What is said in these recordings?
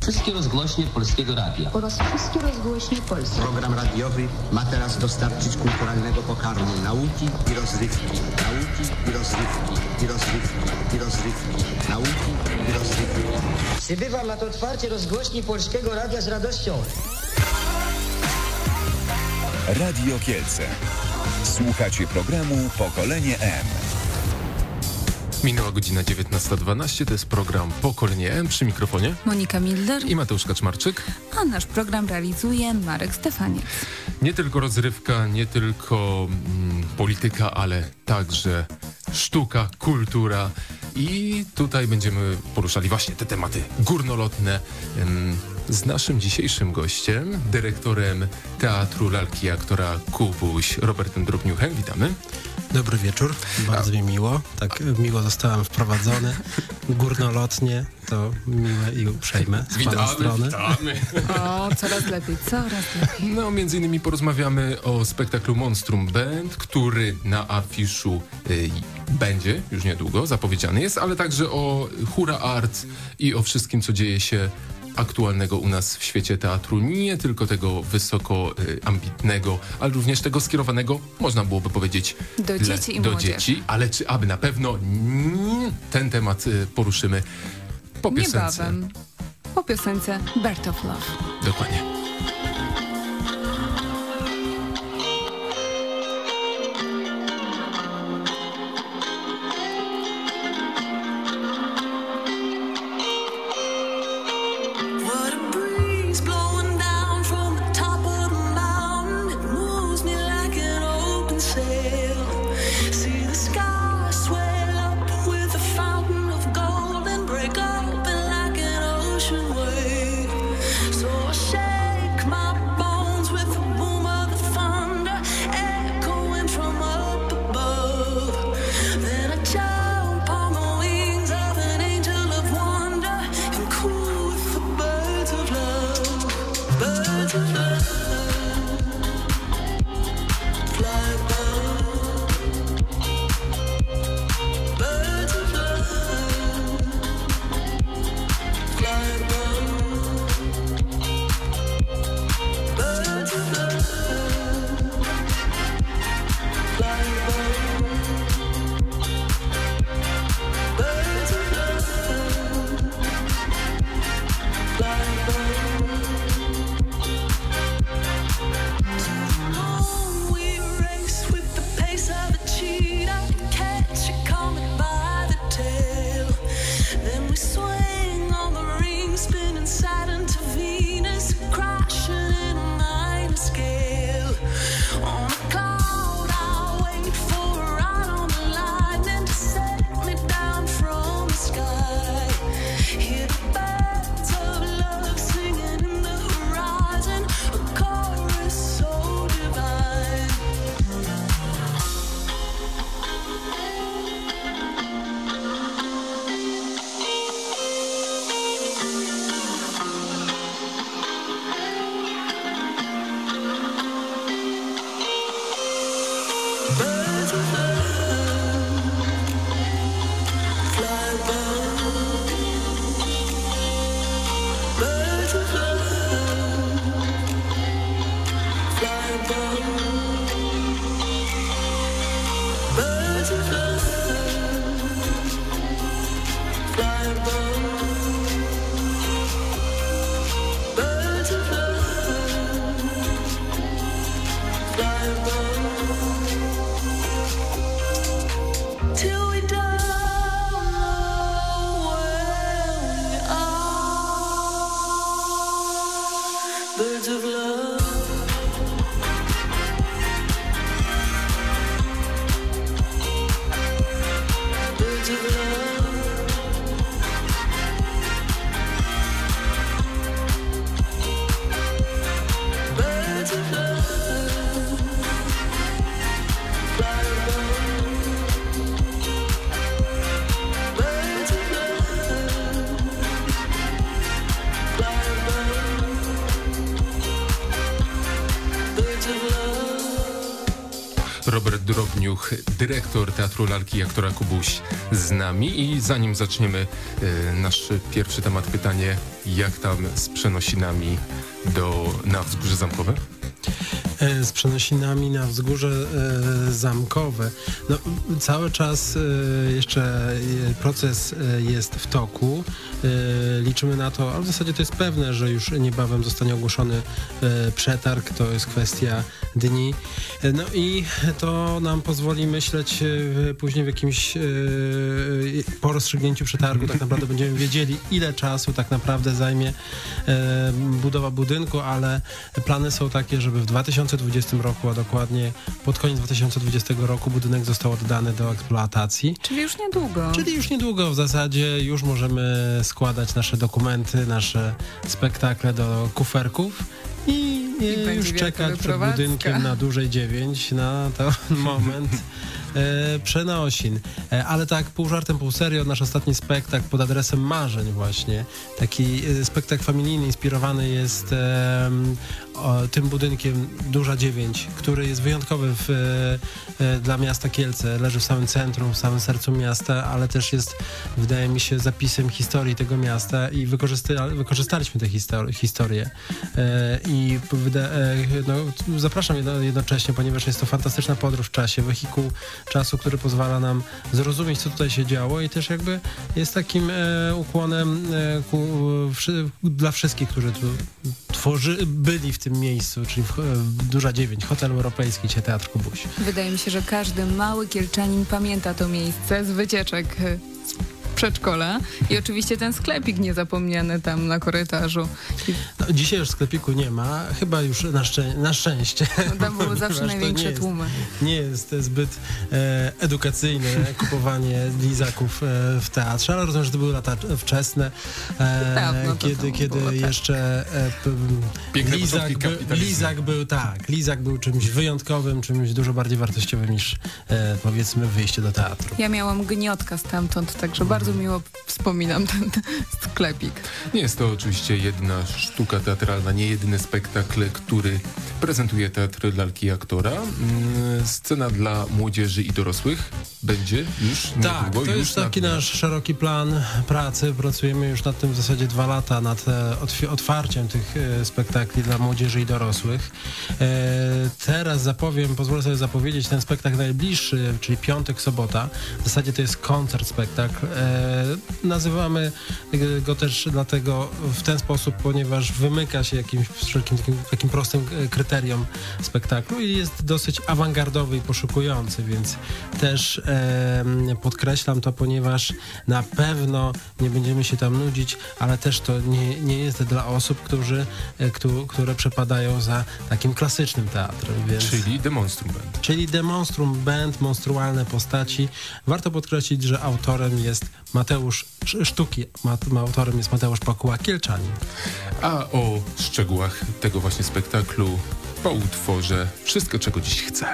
Wszystkie rozgłośnie Polskiego Radia oraz wszystkie rozgłośnie polskie. Program radiowy ma teraz dostarczyć kulturalnego pokarmu nauki i rozrywki. Nauki i rozrywki. I rozrywki. I rozrywki. Nauki i rozrywki. Przybywam na to otwarcie rozgłośni Polskiego Radia z radością. Radio Kielce. Słuchacie programu Pokolenie M. Minęła godzina 19:12, to jest program Pokolenie M, przy mikrofonie Monika Milder i Mateusz Kaczmarczyk. A nasz program realizuje Marek Stefaniec. Nie tylko rozrywka, nie tylko polityka, ale także sztuka, kultura i tutaj będziemy poruszali właśnie te tematy górnolotne z naszym dzisiejszym gościem, dyrektorem Teatru Lalki i Aktora Kubuś, Robertem Drobniuchem. Witamy. Dobry wieczór, bardzo mi miło. Tak miło zostałem wprowadzony. Górnolotnie, to miłe i uprzejme z pana strony. Witamy. O, coraz lepiej, coraz lepiej. No, między innymi porozmawiamy o spektaklu Monstrum Band, który na afiszu będzie już niedługo, zapowiedziany jest, ale także o Hura Art i o wszystkim, co dzieje się aktualnego u nas w świecie teatru, nie tylko tego wysoko ambitnego, ale również tego skierowanego, można byłoby powiedzieć, do dzieci i młodzieży. dzieci, ale czy aby na pewno ten temat poruszymy po piosence. Niebawem. Po piosence Birth of Love. Dokładnie. Break up like an ocean wave. So I shake my Robert Drobniuch, dyrektor Teatru Lalki i Aktora Kubuś z nami. I zanim zaczniemy nasz pierwszy temat, pytanie, jak tam z przenosinami na Wzgórze Zamkowe? Z przenosinami na Wzgórze Zamkowe. No, cały czas jeszcze proces jest w toku. Liczymy na to, ale w zasadzie to jest pewne, że już niebawem zostanie ogłoszony przetarg. To jest kwestia dni. No i to nam pozwoli myśleć później w jakimś po rozstrzygnięciu przetargu tak naprawdę będziemy wiedzieli, ile czasu tak naprawdę zajmie budowa budynku, ale plany są takie, żeby w 2020 roku, a dokładnie pod koniec 2020 roku budynek został oddany do eksploatacji. Czyli już niedługo. W zasadzie już możemy składać nasze dokumenty, nasze spektakle do kuferków i już czekać przed budynkiem na Dużej 9 na ten moment przenosin. Ale tak pół żartem, pół serio, nasz ostatni spektakl pod adresem Marzeń właśnie. Taki spektakl familijny inspirowany jest tym budynkiem Duża 9, który jest wyjątkowy dla miasta Kielce. Leży w samym centrum, w samym sercu miasta, ale też jest, wydaje mi się, zapisem historii tego miasta i wykorzystaliśmy tę historię. I zapraszam jednocześnie, ponieważ jest to fantastyczna podróż w czasie, wehikuł czasu, który pozwala nam zrozumieć, co tutaj się działo i też jakby jest takim ukłonem dla wszystkich, którzy tu byli w tym miejscu, czyli Duża 9, Hotel Europejski, czy Teatr Kubuś. Wydaje mi się, że każdy mały Kielczanin pamięta to miejsce z wycieczek przedszkola i oczywiście ten sklepik niezapomniany tam na korytarzu. No, dzisiaj już sklepiku nie ma, chyba już na szczęście. No, tam były zawsze największe tłumy. Nie jest zbyt edukacyjne kupowanie lizaków w teatrze, ale rozumiem, że to były lata wczesne, kiedy jeszcze lizak był czymś wyjątkowym, czymś dużo bardziej wartościowym niż powiedzmy wyjście do teatru. Ja miałam gniotka stamtąd, także bardzo miło wspominam ten sklepik. Nie jest to oczywiście jedna sztuka teatralna, nie jedyny spektakl, który prezentuje Teatr Lalki i Aktora. Scena dla młodzieży i dorosłych będzie już niedługo. Tak, to jest taki nasz szeroki plan pracy. Pracujemy już nad tym w zasadzie 2 lata, nad otwarciem tych spektakli dla młodzieży i dorosłych. Teraz pozwolę sobie zapowiedzieć ten spektakl najbliższy, czyli piątek, sobota. W zasadzie to jest koncert, spektakl. Nazywamy go też dlatego w ten sposób, ponieważ wymyka się jakimś wszelkim takim prostym kryterium spektaklu i jest dosyć awangardowy i poszukujący, więc też podkreślam to, ponieważ na pewno nie będziemy się tam nudzić, ale też to nie jest dla osób, które przepadają za takim klasycznym teatrem. Więc, czyli Demonstrum Band. Czyli Demonstrum Band, monstrualne postaci. Warto podkreślić, że autorem jest autorem jest Mateusz Pakuła, Kielczanin. A o szczegółach tego właśnie spektaklu po utworze Wszystko, czego dziś chcę.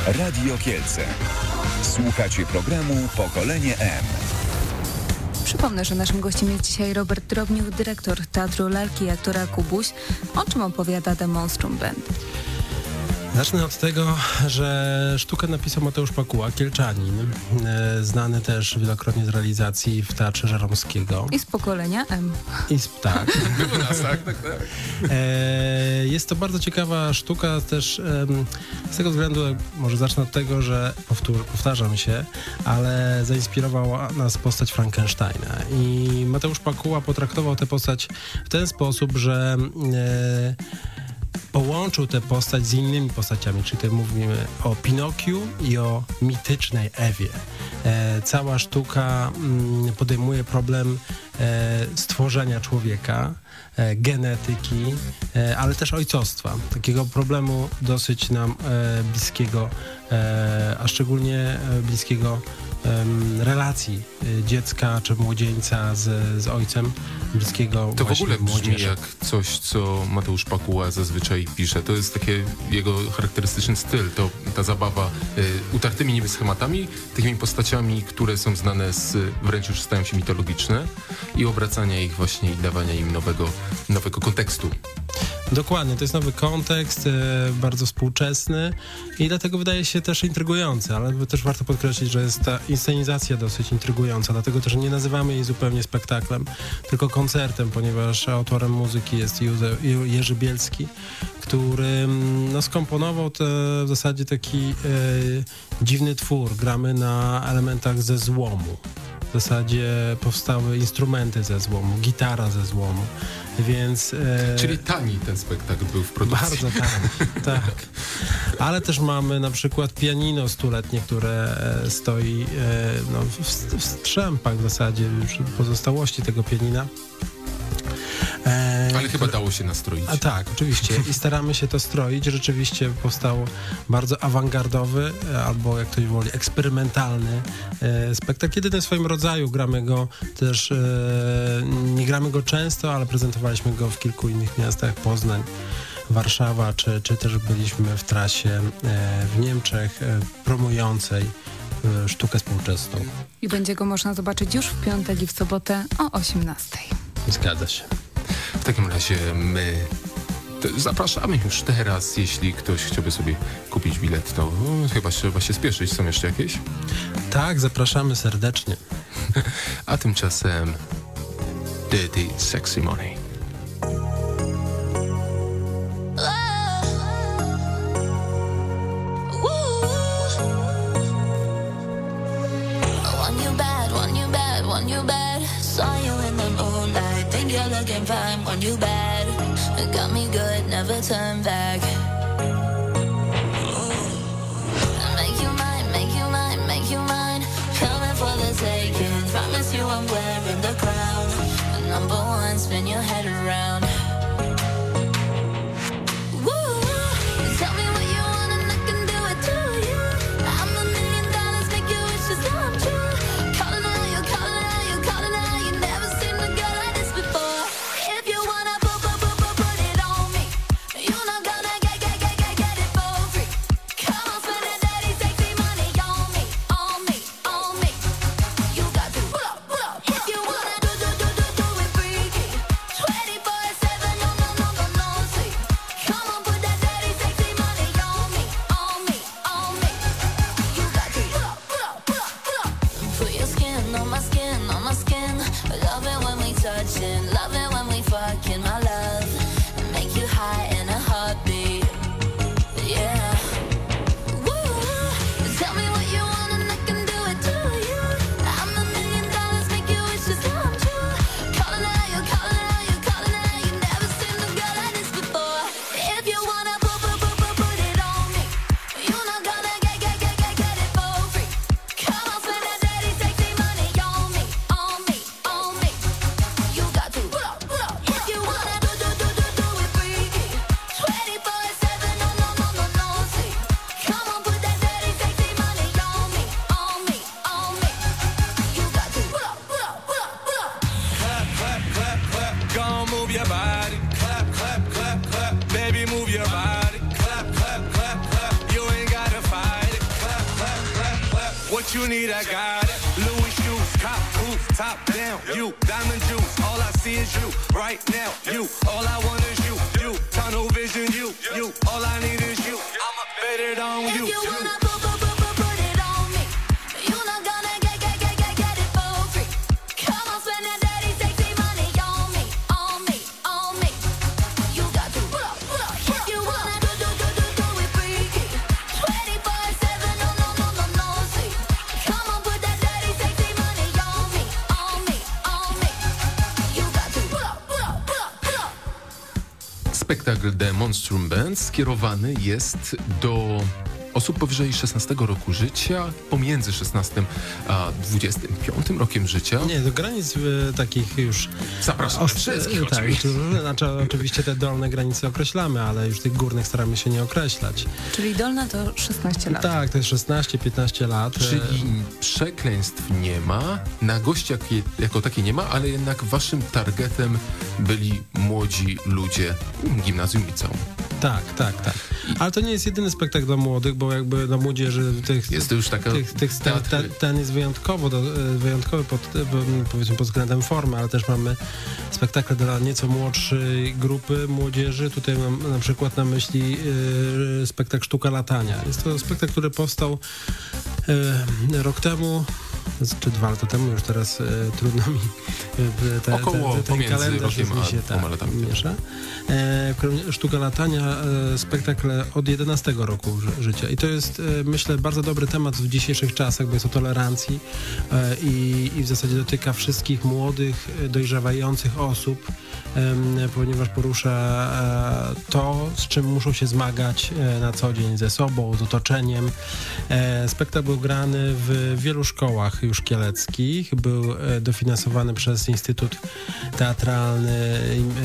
Radio Kielce. Słuchacie programu Pokolenie M. Przypomnę, że naszym gościem jest dzisiaj Robert Drobniuk, dyrektor Teatru Lalki i aktora Kubuś. O czym opowiada The Monstrum Band? Zacznę od tego, że sztukę napisał Mateusz Pakuła, kielczanin, znany też wielokrotnie z realizacji w Teatrze Żeromskiego. I z Pokolenia M. Tak. Było nas, tak. Jest to bardzo ciekawa sztuka też z tego względu, może zacznę od tego, że powtarzam się, ale zainspirowała nas postać Frankensteina. I Mateusz Pakuła potraktował tę postać w ten sposób, że połączył tę postać z innymi postaciami, czyli tutaj mówimy o Pinokiu i o mitycznej Ewie. Cała sztuka podejmuje problem stworzenia człowieka, genetyki, ale też ojcostwa. Takiego problemu dosyć nam bliskiego, a szczególnie bliskiego relacji dziecka czy młodzieńca z ojcem, bliskiego to w ogóle brzmi młodzieży. jak coś, co Mateusz Pakuła zazwyczaj pisze. To jest takie jego charakterystyczny styl, to ta zabawa utartymi niby schematami, takimi postaciami, które są znane wręcz już stają się mitologiczne i obracania ich właśnie i dawania im nowego kontekstu. Dokładnie, to jest nowy kontekst, bardzo współczesny i dlatego wydaje się też intrygujący, ale też warto podkreślić, że jest ta inscenizacja dosyć intrygująca, dlatego też nie nazywamy jej zupełnie spektaklem, tylko koncertem, ponieważ autorem muzyki jest Jerzy Bielski, który skomponował w zasadzie taki dziwny twór. Gramy na elementach ze złomu. W zasadzie powstały instrumenty ze złomu, gitara ze złomu, więc... Czyli tani ten spektakl był w produkcji. Bardzo tani, tak. Ale też mamy na przykład pianino stuletnie, które stoi w strzępach w zasadzie już pozostałości tego pianina. Ale chyba dało się nastroić. A tak, oczywiście. I staramy się to stroić. Rzeczywiście powstał bardzo awangardowy, albo jak ktoś woli, eksperymentalny spektakl. Jedyny w swoim rodzaju. Gramy go też, nie gramy go często, ale prezentowaliśmy go w kilku innych miastach. Poznań, Warszawa, czy też byliśmy w trasie w Niemczech promującej sztukę współczesną. I będzie go można zobaczyć już w piątek i w sobotę o 18:00. Zgadza się. W takim razie my zapraszamy już teraz. Jeśli ktoś chciałby sobie kupić bilet, to chyba trzeba się spieszyć. Są jeszcze jakieś? Tak, zapraszamy serdecznie. A tymczasem Dirty Sexy Money. Looking fine, want you bad. Got me good, never turn back. Make you mine, make you mine, make you mine. Coming for the taking. Promise you I'm wearing the crown. Number one, spin your head around. Woo! Tell me what you want and I can do it to you. I'm $1 million, make your wishes come true. Calling out, you calling out, you calling out. You never seen a girl like this before. If you wanna put it on me, you're not gonna get it for free. Come on, spend that dirty, sexy money on me, on me, on me. You got to pull up. If you wanna do it freaky, 24/7, no sleep. Come on, put that dirty, sexy money on me, on me, on me. You got to pull up. Put your skin on my skin, on my skin. Love it when we touchin', love it when we fucking, my love. Make you high in a heartbeat, yeah. Woo! Tell me what you want and I can do it to you. I'm $1 million, make your wishes come true. Calling out, you calling out, you calling out. You never seen a girl like this before. If you wanna put it on me, you're not gonna get it for free. Come on, spend that dirty, sexy money on me, on me, on me. You got to pull up. If you wanna do it freaky, what you need, I got it. Louis shoes, cop boots, top down, you, diamond juice. All I see is you, right now, you. All I want is you, you. Tunnel vision, you. All I need is you. I'ma bet it on you. If you wanna put it on me, you not gonna get it for free. Come on, spend that dirty, sexy money on me. You got to pull up. If you wanna do it freaky, 24/7, no, see. Come on, put that dirty, sexy money on me. You got to pull up. Spektakl The Monstrum Band skierowany jest do osób powyżej 16 roku życia, pomiędzy 16 a 25 rokiem życia. Nie, do granic takich już... Zapraszam wszystkich oczywiście. Znaczy, oczywiście te dolne granice określamy, ale już tych górnych staramy się nie określać. Czyli dolna to 16 lat. Tak, to jest 16-15 lat. Czyli przekleństw nie ma, na gości jako takie nie ma, ale jednak waszym targetem byli młodzi ludzie gimnazjum, liceum. Tak. Ale to nie jest jedyny spektakl dla młodych, bo jakby dla młodzieży jest to już taka ten jest wyjątkowy powiedzmy pod względem formy, ale też mamy spektakle dla nieco młodszej grupy młodzieży. Tutaj mam na przykład na myśli spektakl Sztuka latania. Jest to spektakl, który powstał rok temu, czy 2 lata temu, już teraz trudno mi ten kalendarz mi się miesza. Sztuka latania, spektakl od 11 roku życia. I to jest, myślę, bardzo dobry temat w dzisiejszych czasach, bo jest o tolerancji i w zasadzie dotyka wszystkich młodych, dojrzewających osób, ponieważ porusza to, z czym muszą się zmagać na co dzień ze sobą, z otoczeniem. Spektakl był grany w wielu szkołach już kieleckich, był dofinansowany przez Instytut Teatralny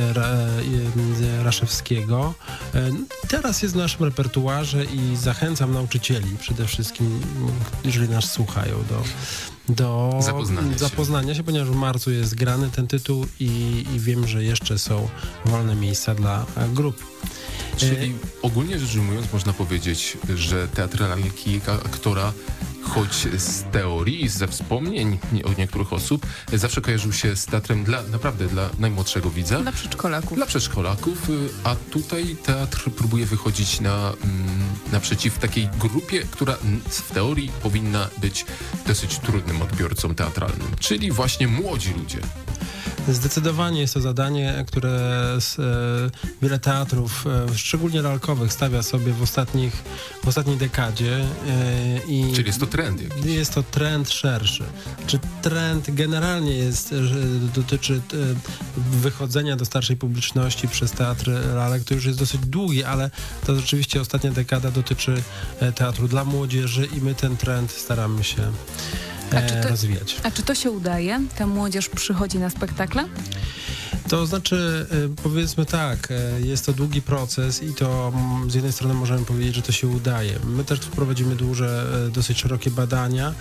Raszewskiego. Teraz jest w naszym repertuarze i zachęcam nauczycieli przede wszystkim, jeżeli nas słuchają, do zapoznania się, ponieważ w marcu jest grany ten tytuł i wiem, że jeszcze są wolne miejsca dla grup. Czyli ogólnie rzecz ujmując można powiedzieć, że teatr lalki aktora, choć z teorii, ze wspomnień od niektórych osób, zawsze kojarzył się z teatrem naprawdę dla najmłodszego widza. Dla przedszkolaków, a tutaj teatr próbuje wychodzić naprzeciw takiej grupie, która w teorii powinna być dosyć trudnym odbiorcą teatralnym, czyli właśnie młodzi ludzie. Zdecydowanie jest to zadanie, które wiele teatrów, szczególnie lalkowych, stawia sobie w ostatniej dekadzie. Czyli jest to trend jakiś? Jest to trend szerszy. Czy trend generalnie dotyczy wychodzenia do starszej publiczności przez teatr lalek, to już jest dosyć długi, ale to rzeczywiście ostatnia dekada dotyczy teatru dla młodzieży i my ten trend staramy się rozwijać. A czy to się udaje? Ta młodzież przychodzi na spektakle? To znaczy, powiedzmy tak, jest to długi proces i to z jednej strony możemy powiedzieć, że to się udaje. My też prowadzimy dosyć szerokie badania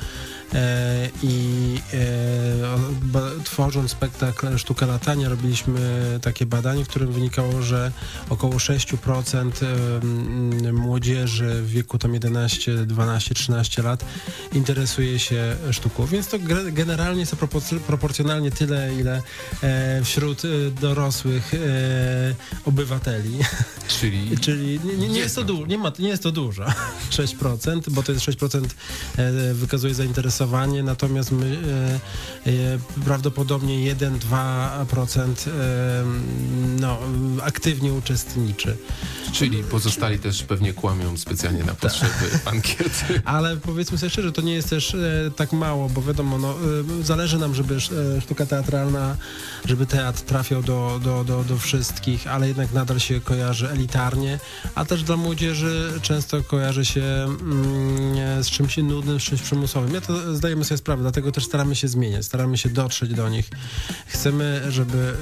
tworząc spektakl Sztuka latania robiliśmy takie badanie, w którym wynikało, że około 6% młodzieży w wieku tam 11, 12, 13 lat interesuje się sztuką, więc to generalnie jest to proporcjonalnie tyle, ile wśród dorosłych obywateli. Czyli nie jest to dużo. 6%, bo to jest 6% wykazuje zainteresowanie, natomiast my prawdopodobnie 1-2% aktywnie uczestniczy. Czyli pozostali też pewnie kłamią specjalnie na potrzeby ankiety. Ale powiedzmy sobie szczerze, to nie jest też tak mało, bo wiadomo, zależy nam, żeby sztuka teatralna, żeby teatr trafiał do wszystkich, ale jednak nadal się kojarzy elitarnie, a też dla młodzieży często kojarzy się z czymś nudnym, z czymś przymusowym. Ja to zdajemy sobie sprawę, dlatego też staramy się zmieniać, staramy się dotrzeć do nich. Chcemy, żeby,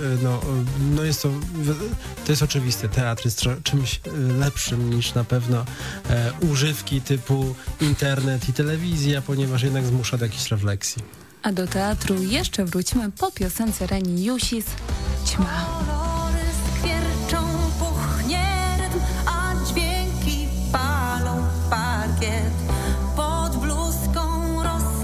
to jest oczywiste, teatr jest czymś lepszym niż na pewno używki typu internet i telewizja, ponieważ jednak zmusza do jakiejś refleksji. A do teatru jeszcze wróćmy po piosence Reni Jusis Ćma. Kolory skwierczą, puchnie rytm, a dźwięki palą parkiet. Pod bluzką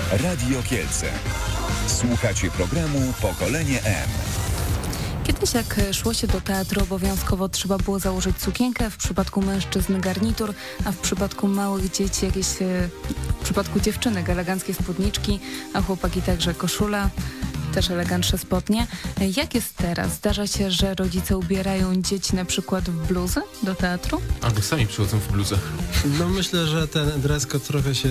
Radio Kielce. Słuchacie programu Pokolenie M. Kiedyś jak szło się do teatru, obowiązkowo trzeba było założyć sukienkę, w przypadku mężczyzn garnitur, a w przypadku małych dzieci w przypadku dziewczynek eleganckie spódniczki, a chłopaki także koszula, też elegantsze spodnie. Jak jest teraz? Zdarza się, że rodzice ubierają dzieci na przykład w bluzy do teatru? Albo sami przychodzą w bluzach. No myślę, że ten dress code trochę się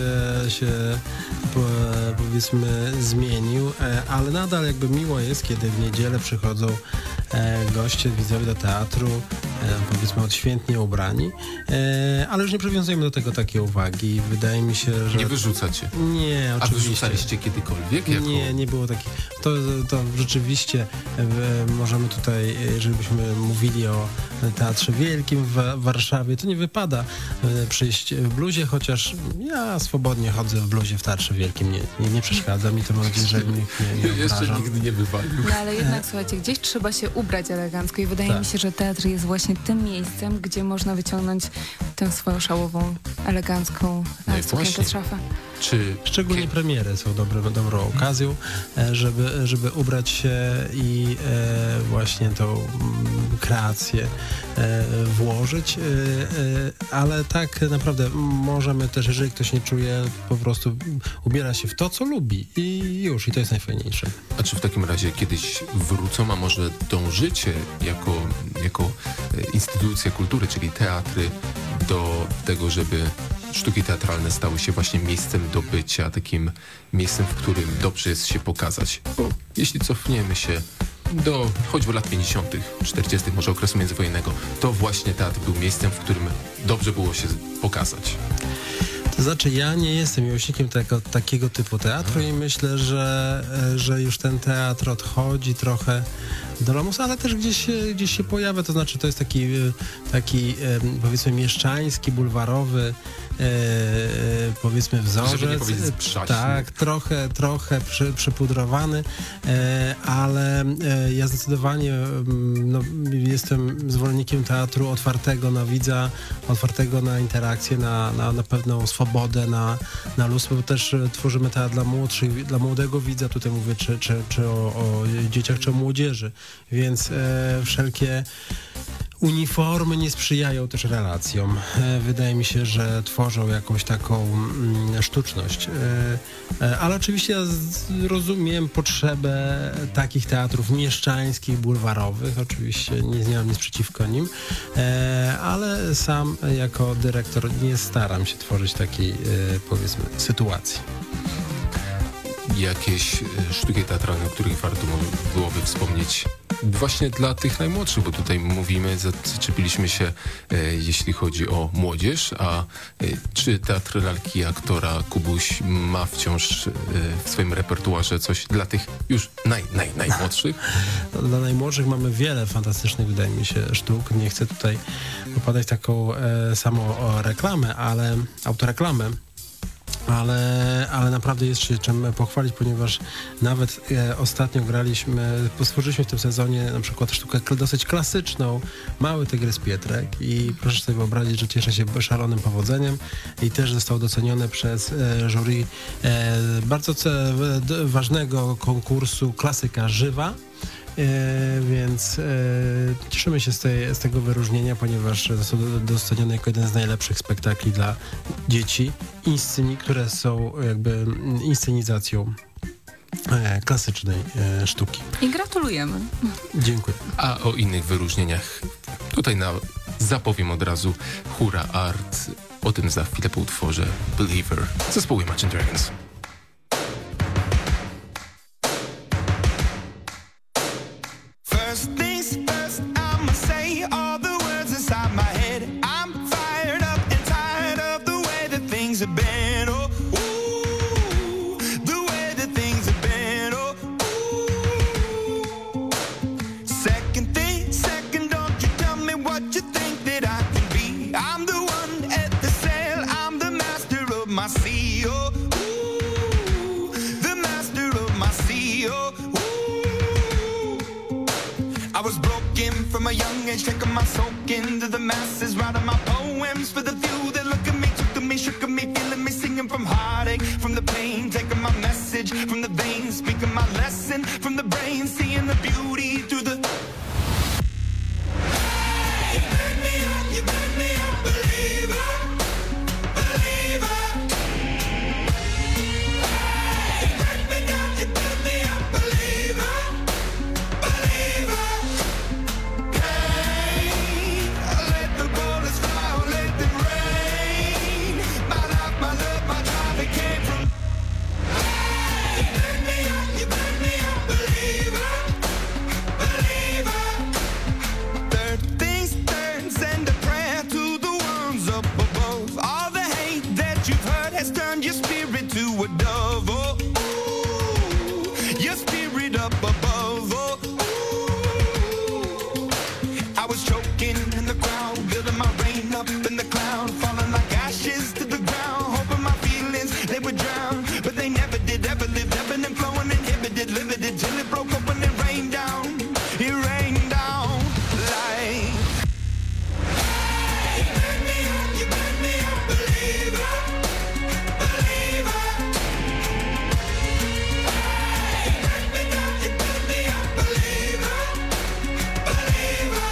powiedzmy zmienił, ale nadal jakby miło jest, kiedy w niedzielę przychodzą goście, widzowie do teatru, powiedzmy odświętnie ubrani, ale już nie przywiązujemy do tego takiej uwagi. Wydaje mi się, że... Nie wyrzucacie? Nie, oczywiście. A wyrzucaliście kiedykolwiek? Nie było takich... To rzeczywiście możemy tutaj, jeżeli byśmy mówili o Teatrze Wielkim w Warszawie, to nie wypada przyjść w bluzie, chociaż ja swobodnie chodzę w bluzie w Teatrze Wielkim. Nie przeszkadza mi to, mam nadzieję, że nikt nie jeszcze nigdy nie wywalił. No ale jednak, słuchajcie, gdzieś trzeba się ubrać elegancko i wydaje mi się, że teatr jest właśnie tym miejscem, gdzie można wyciągnąć tę swoją szałową, elegancką sukienkę z szafy. Szczególnie premiery są dobrą okazją, żeby ubrać się i właśnie tą kreację włożyć, ale tak naprawdę możemy też, jeżeli ktoś nie czuje, po prostu ubiera się w to, co lubi i już, i to jest najfajniejsze. A czy w takim razie kiedyś wrócą, a może dążycie jako instytucja kultury, czyli teatry, do tego, żeby sztuki teatralne stały się właśnie miejscem do bycia, takim miejscem, w którym dobrze jest się pokazać? Bo jeśli cofniemy się do choćby lat 50., 40., może okresu międzywojennego, to właśnie teatr był miejscem, w którym dobrze było się pokazać. To znaczy, ja nie jestem miłośnikiem takiego typu teatru i myślę, że już ten teatr odchodzi trochę do lamusa, ale też gdzieś się pojawia, to znaczy to jest taki powiedzmy mieszczański, bulwarowy powiedzmy wzorzec. Żeby nie powiedzieć przaśny. Tak, trochę przypudrowany, ale ja zdecydowanie jestem zwolennikiem teatru otwartego na widza, otwartego na interakcję, na pewną swobodę, na luz, bo też tworzymy teatr dla młodszych, dla młodego widza, tutaj mówię czy o dzieciach, czy o młodzieży, więc wszelkie uniformy nie sprzyjają też relacjom. Wydaje mi się, że tworzą jakąś taką sztuczność. Ale oczywiście ja rozumiem potrzebę takich teatrów mieszczańskich, bulwarowych. Oczywiście nie mam nic przeciwko nim, ale sam jako dyrektor nie staram się tworzyć takiej, powiedzmy, sytuacji. Jakieś sztuki teatralne, o których warto byłoby wspomnieć właśnie dla tych najmłodszych, bo tutaj mówimy, zaczepiliśmy się, jeśli chodzi o młodzież, a czy teatr lalki aktora Kubuś ma wciąż w swoim repertuarze coś dla tych już najmłodszych? Dla najmłodszych mamy wiele fantastycznych, wydaje mi się, sztuk. Nie chcę tutaj popadać w taką samą reklamę, autoreklamę. Ale naprawdę jest się czym pochwalić, ponieważ nawet ostatnio stworzyliśmy w tym sezonie na przykład sztukę dosyć klasyczną, Mały Tygrys Pietrek, i proszę sobie wyobrazić, że cieszę się szalonym powodzeniem i też został doceniony przez jury bardzo ważnego konkursu Klasyka Żywa. Więc cieszymy się z tego wyróżnienia, ponieważ został doceniony jako jeden z najlepszych spektakli dla dzieci, które są jakby inscenizacją klasycznej sztuki. I gratulujemy. Dziękuję. A o innych wyróżnieniach tutaj zapowiem od razu Hura Art. O tym za chwilę po utworze Believer zespołu Imagine Dragons. From a young age, taking my soak into the masses, writing my poems for the few that look at me, took to me, shook at me, feeling me, singing from heartache, from the pain, taking my message message from the veins, speaking my lesson from the brain, seeing the beauty through the. You burn me up, believer, believer. You burn me up, believer, believer. Hey, let the bullets fly, let them rain. My life, my love, my drive, it came from. You burn me up, believer, believer. Third things third, send a prayer to the ones up above. All the hate that you've heard has turned your spirit to a dove. Oh, ooh, your spirit up above. Oh, ooh. I was choking in the crowd, building my rain up in the cloud, falling like ashes to the ground, hoping my feelings they would drown, but they never did. Ever lived, ebbing and flowing, inhibited, limited, till it broke up when it rained down. It rained down like. You burn me up, believer, believer. You burn me up, believer, believer.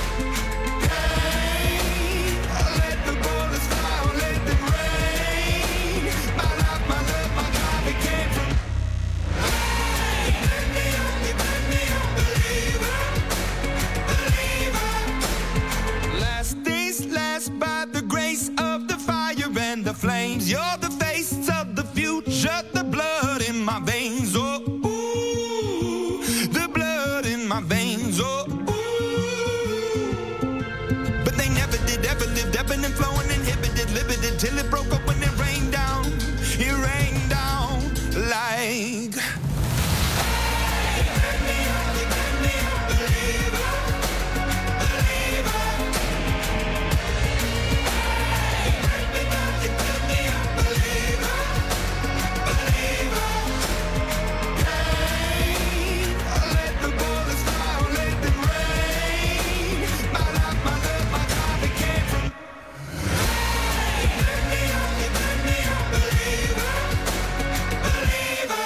Hey, let the bullets fly, let them rain. My life, my love, my drive, it came from. You burn me up, believer, believer. Last days last by the grace of the fire and the flames. You're the face of the future, the blood in my veins. Oh, ooh, the blood in my veins. Oh, ooh. But they never did, ever lived, ebbing and flowing, inhibited, limited, till it broke up when it rained down. It rained down like. You burn me up, believer, believer. You burn me up, believer, believer. Hey, let the bullets fly, let them rain. My life, my love, my drive, it came from. You burn me up, believer, believer.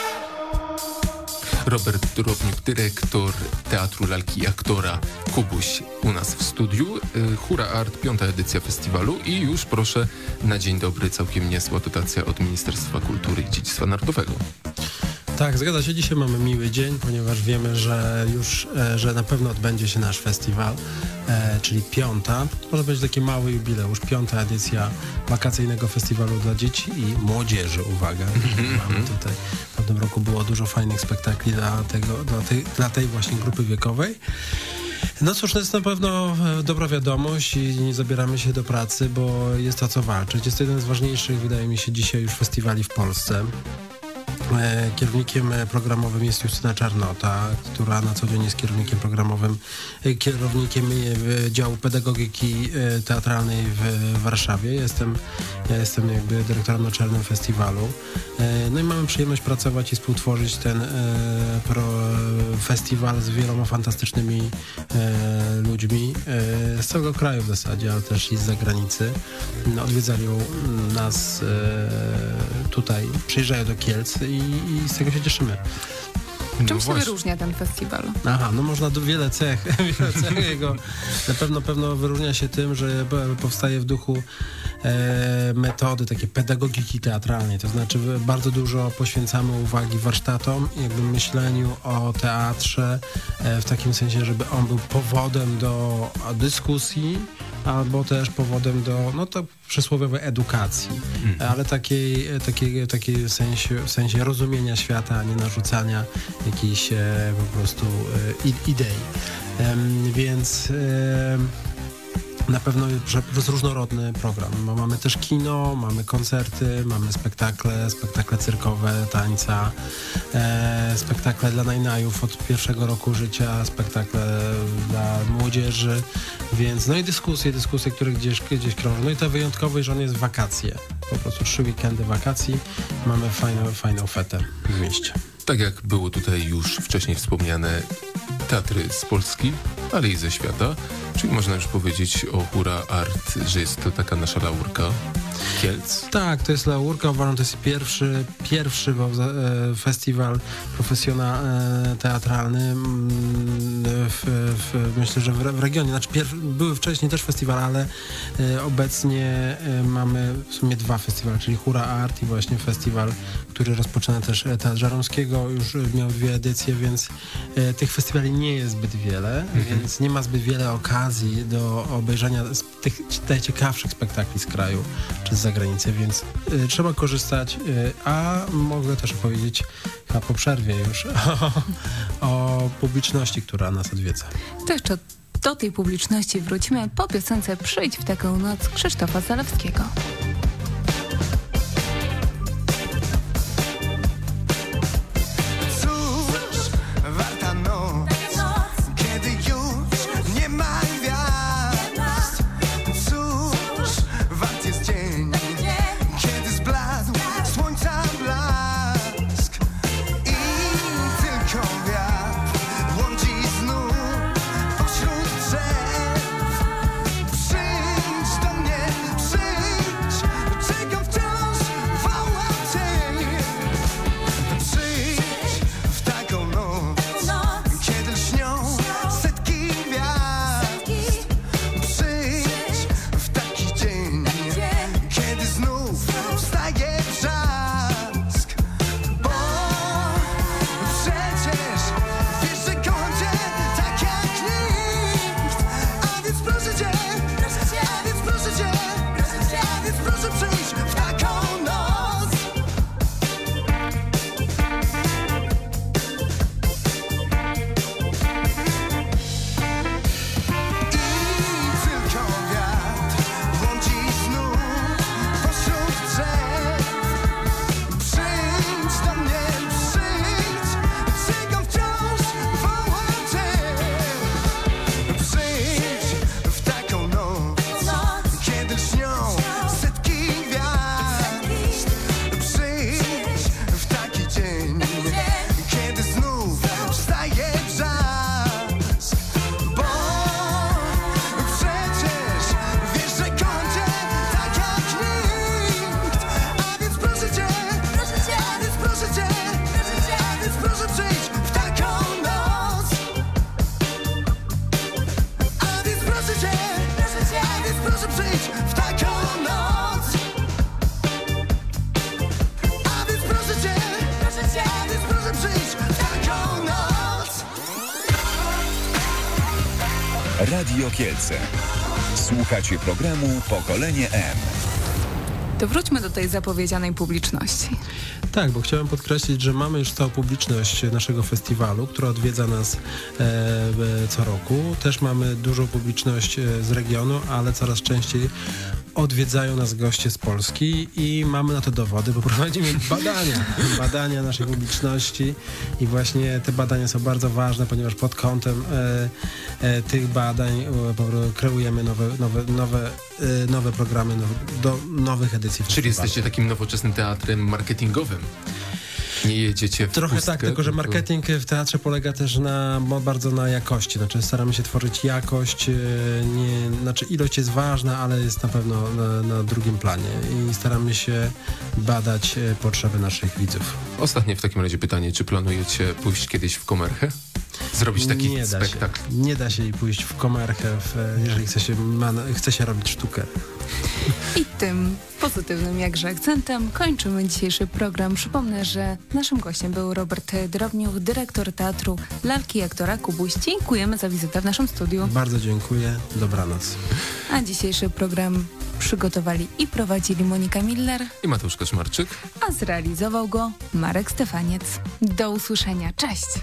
Robert Drobniuk, dyrektor Teatru Lalki i Aktora Kubuś u nas w studiu. Hura Art, 5. edycja festiwalu i już proszę na dzień dobry całkiem niezła dotacja od Ministerstwa Kultury i Dziedzictwa Narodowego. Tak, zgadza się. Dzisiaj mamy miły dzień, ponieważ wiemy, że już, że na pewno odbędzie się nasz festiwal, czyli 5. Może być taki mały jubileusz, 5. edycja wakacyjnego festiwalu dla dzieci i młodzieży. Uwaga, mamy tutaj w tym roku było dużo fajnych spektakli dla tej właśnie grupy wiekowej. No cóż, to jest na pewno dobra wiadomość i nie zabieramy się do pracy, bo jest o co walczyć. Jest to jeden z ważniejszych, wydaje mi się, dzisiaj już festiwali w Polsce. Kierownikiem programowym jest Justyna Czarnota, która na co dzień jest kierownikiem programowym, kierownikiem działu pedagogiki teatralnej w Warszawie. Ja jestem jakby dyrektorem naczelnym festiwalu. No i mamy przyjemność pracować i współtworzyć ten festiwal z wieloma fantastycznymi ludźmi z całego kraju w zasadzie, ale też i z zagranicy. Odwiedzali nas tutaj, przyjeżdżają do Kielc i z tego się cieszymy. Czym się wyróżnia ten festiwal? Aha, no można wiele cech jego. Na pewno wyróżnia się tym, że powstaje w duchu metody takiej pedagogiki teatralnej, to znaczy bardzo dużo poświęcamy uwagi warsztatom, jakby myśleniu o teatrze w takim sensie, żeby on był powodem do dyskusji, albo też powodem do, no to przysłowiowej edukacji, ale takiej w sensie rozumienia świata, a nie narzucania jakichś po prostu idei. Więc na pewno jest różnorodny program. Mamy też kino, mamy koncerty, mamy spektakle cyrkowe, tańca, spektakle dla najnajów od pierwszego roku życia, spektakle dla młodzieży, więc no i dyskusje, które gdzieś krążą. No i to wyjątkowe, że on jest w wakacje. Po prostu 3 weekendy wakacji. Mamy fajną fetę w mieście. Tak jak było tutaj już wcześniej wspomniane, teatry z Polski, ale i ze świata. Czyli można już powiedzieć o Hura Art, że jest to taka nasza laurka. Kielc. Tak, to jest Laurka. Uważam, to jest pierwszy festiwal teatralny myślę, że w regionie. Znaczy były wcześniej też festiwale, ale obecnie mamy w sumie 2 festiwale, czyli Hura Art i właśnie festiwal, który rozpoczyna też Teatr Żeromskiego. Już miał 2 edycje, więc tych festiwali nie jest zbyt wiele, więc nie ma zbyt wiele okazji do obejrzenia tych najciekawszych spektakli z kraju czy z zagranicy, więc trzeba korzystać, a mogę też opowiedzieć chyba po przerwie już o publiczności, która nas odwiedza. To jeszcze do tej publiczności wrócimy po piosence Przyjdź w taką noc Krzysztofa Zalewskiego. Radio Kielce. Słuchacie programu Pokolenie M. To wróćmy do tej zapowiedzianej publiczności. Tak, bo chciałem podkreślić, że mamy już całą publiczność naszego festiwalu, która odwiedza nas co roku. Też mamy dużą publiczność z regionu, ale coraz częściej odwiedzają nas goście z Polski i mamy na to dowody, bo prowadzimy badania naszej publiczności i właśnie te badania są bardzo ważne, ponieważ pod kątem tych badań kreujemy nowe programy do nowych edycji festiwalu. Czyli jesteście takim nowoczesnym teatrem marketingowym. Nie jedziecie w Trochę pustkę, tak, tylko że marketing w teatrze polega też bardzo na jakości. Znaczy staramy się tworzyć jakość, ilość jest ważna, ale jest na pewno na drugim planie i staramy się badać potrzeby naszych widzów. Ostatnie w takim razie pytanie, czy planujecie pójść kiedyś w Komerchę? Zrobić taki spektakl? Nie da się pójść w Komerchę, jeżeli chce się robić sztukę. I tym pozytywnym jakże akcentem kończymy dzisiejszy program. Przypomnę, że naszym gościem był Robert Drobniuk, dyrektor teatru Lalki i aktora Kubuś. Dziękujemy za wizytę w naszym studiu. Bardzo dziękuję. Dobranoc. A dzisiejszy program przygotowali i prowadzili Monika Miller i Mateusz Kaczmarczyk, a zrealizował go Marek Stefaniec. Do usłyszenia. Cześć!